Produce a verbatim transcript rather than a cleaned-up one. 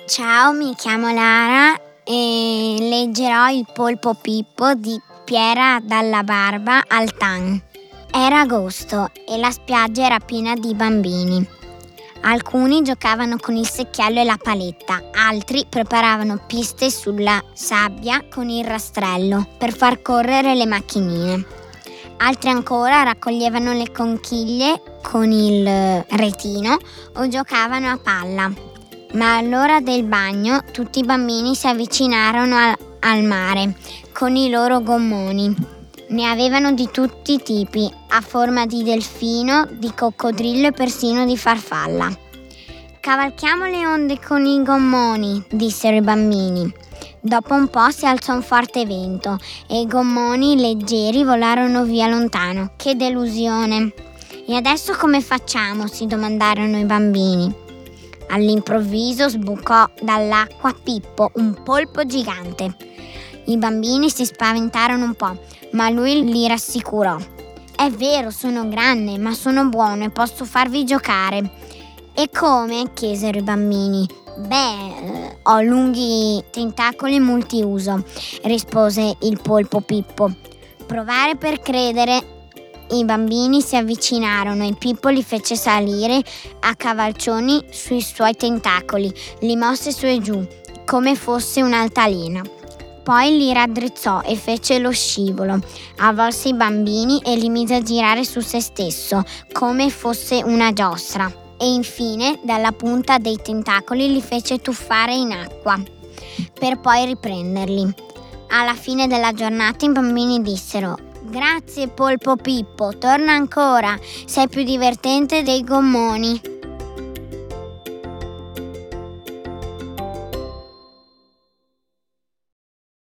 Ciao, mi chiamo Lara e leggerò Il polpo Pippo di Piera Dalla Barba al Tan. Era agosto e la spiaggia era piena di bambini. Alcuni giocavano con il secchiello e la paletta, altri preparavano piste sulla sabbia con il rastrello per far correre le macchinine. Altri ancora raccoglievano le conchiglie con il retino o giocavano a palla. Ma all'ora del bagno tutti i bambini si avvicinarono al, al mare con i loro gommoni. Ne avevano di tutti i tipi, a forma di delfino, di coccodrillo e persino di farfalla. «Cavalchiamo le onde con i gommoni», dissero i bambini. Dopo un po' si alzò un forte vento e i gommoni leggeri volarono via lontano. Che delusione! «E adesso come facciamo?» si domandarono i bambini. All'improvviso sbucò dall'acqua Pippo, un polpo gigante. I bambini si spaventarono un po', ma lui li rassicurò. «È vero, sono grande, ma sono buono e posso farvi giocare». «E come?» chiesero i bambini. «Beh, ho lunghi tentacoli multiuso», rispose il polpo Pippo. «Provare per credere». I bambini si avvicinarono e Pippo li fece salire a cavalcioni sui suoi tentacoli, li mosse su e giù, come fosse un'altalena. Poi li raddrizzò e fece lo scivolo, avvolse i bambini e li mise a girare su se stesso, come fosse una giostra. E infine, dalla punta dei tentacoli li fece tuffare in acqua, per poi riprenderli. Alla fine della giornata i bambini dissero: «Grazie polpo Pippo, torna ancora, sei più divertente dei gommoni».